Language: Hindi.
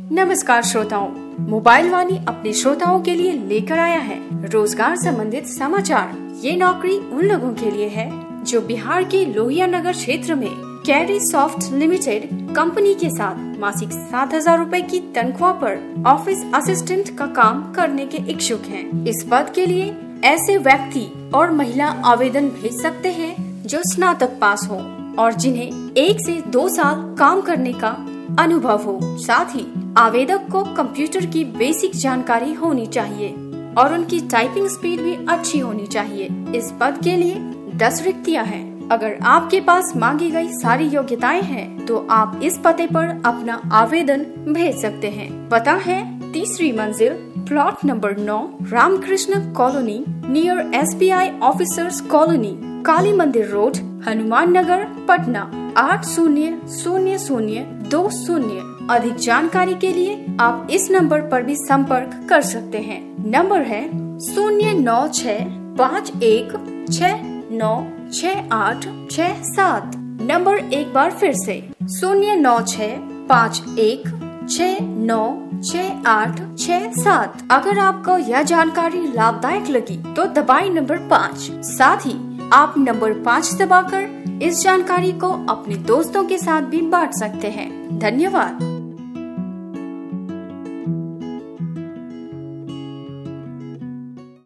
नमस्कार श्रोताओं, मोबाइल वाणी अपने श्रोताओं के लिए लेकर आया है रोजगार संबंधित समाचार। ये नौकरी उन लोगों के लिए है जो बिहार के लोहिया नगर क्षेत्र में कैरी सॉफ्ट लिमिटेड कंपनी के साथ मासिक 7,000 रूपए की तनख्वाह पर ऑफिस असिस्टेंट का काम करने के इच्छुक हैं। इस पद के लिए ऐसे व्यक्ति और महिला आवेदन भेज सकते हैं जो स्नातक पास हो और जिन्हें 1 से 2 साल काम करने का अनुभव हो। साथ ही आवेदक को कंप्यूटर की बेसिक जानकारी होनी चाहिए और उनकी टाइपिंग स्पीड भी अच्छी होनी चाहिए। इस पद के लिए 10 रिक्तियां हैं। अगर आपके पास मांगी गई सारी योग्यताएं हैं तो आप इस पते पर अपना आवेदन भेज सकते हैं। पता है 3री मंजिल, plot number 9, Ramakrishna colony, near SBI officers colony, Kali Mandir road, Hanuman Nagar, Patna 800020। अधिक जानकारी के लिए आप इस नंबर पर भी संपर्क कर सकते हैं। नंबर है 09651696867। नंबर एक बार फिर से 09651696867। अगर आपको यह जानकारी लाभदायक लगी तो दबाएं नंबर 5। साथ ही आप नंबर 5 दबाकर इस जानकारी को अपने दोस्तों के साथ भी बांट सकते हैं। धन्यवाद।